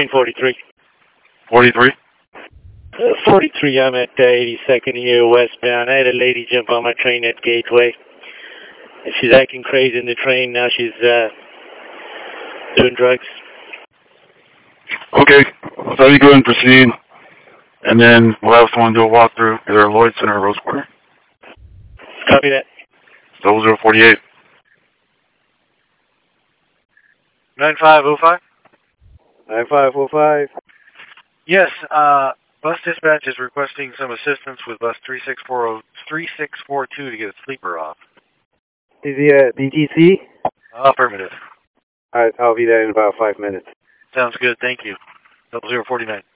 Train 43. 43? 43, I'm at 82nd here westbound. I had a lady jump on my train at Gateway. She's acting crazy in the train. Now she's doing drugs. Okay. So you go ahead and proceed. And then we'll have someone do a walkthrough at our Lloyd Center, Rose Square. Copy that. 0048. 9505? 9505. Yes, bus dispatch is requesting some assistance with bus 3642 to get a sleeper off. Is he at BTC? Affirmative. Alright, I'll be there in about 5 minutes. Sounds good, thank you. 0049.